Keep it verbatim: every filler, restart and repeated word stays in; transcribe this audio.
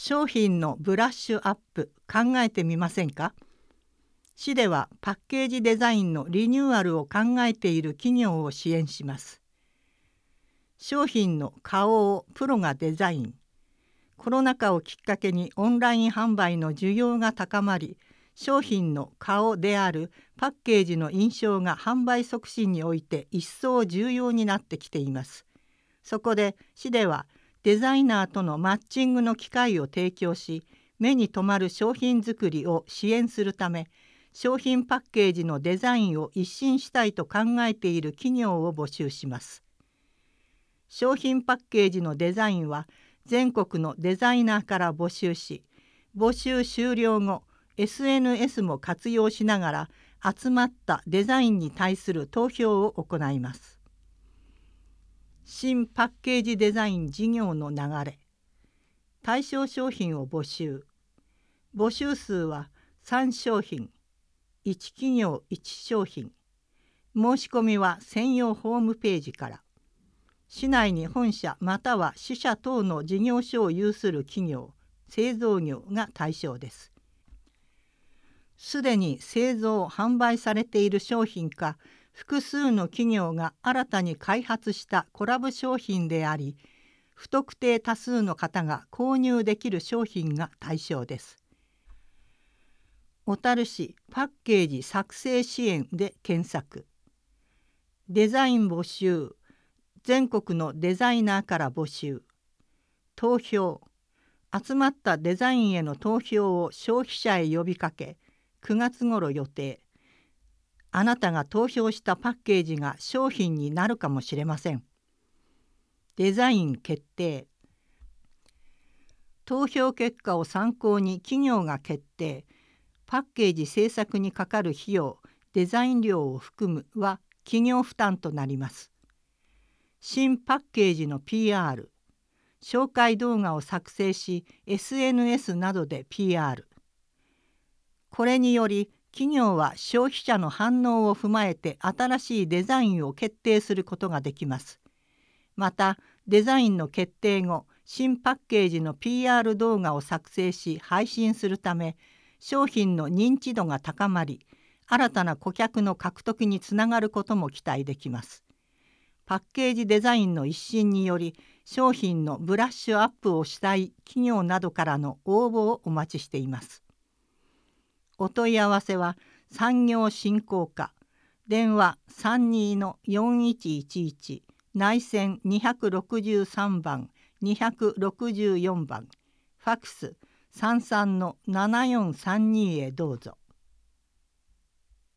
商品のブラッシュアップ考えてみませんか？市ではパッケージデザインのリニューアルを考えている企業を支援します。商品の顔をプロがデザイン。コロナ禍をきっかけにオンライン販売の需要が高まり、商品の顔であるパッケージの印象が販売促進において一層重要になってきています。そこで市ではデザイナーとのマッチングの機会を提供し、目に留まる商品作りを支援するため、商品パッケージのデザインを一新したいと考えている企業を募集します。商品パッケージのデザインは全国のデザイナーから募集し、募集終了後、エスエヌエス も活用しながら集まったデザインに対する投票を行います。新パッケージデザイン事業の流れ。対象商品を募集。募集数はさん商品、いち企業いち商品。申し込みは専用ホームページから。市内に本社または支社等の事業所を有する企業、製造業が対象です。すでに製造・販売されている商品か、複数の企業が新たに開発したコラボ商品であり、不特定多数の方が購入できる商品が対象です。小樽市パッケージ作成支援で検索。デザイン募集。全国のデザイナーから募集。投票。集まったデザインへの投票を消費者へ呼びかけ、くがつ頃予定。あなたが投票したパッケージが商品になるかもしれません。デザイン決定。投票結果を参考に企業が決定。パッケージ制作にかかる費用、デザイン料を含むは企業負担となります。新パッケージの ピーアール。紹介動画を作成し エスエヌエス などで ピーアール。これにより企業は消費者の反応を踏まえて新しいデザインを決定することができます。またデザインの決定後、新パッケージの ピーアール 動画を作成し配信するため、商品の認知度が高まり、新たな顧客の獲得につながることも期待できます。パッケージデザインの一新により、商品のブラッシュアップをしたい企業などからの応募をお待ちしています。お問い合わせは産業振興課、電話 さんじゅうにのよんいちいちいち、内線にろくさんばん、にろくよんばん、ファクスさんさんのななよんさんにへどうぞ。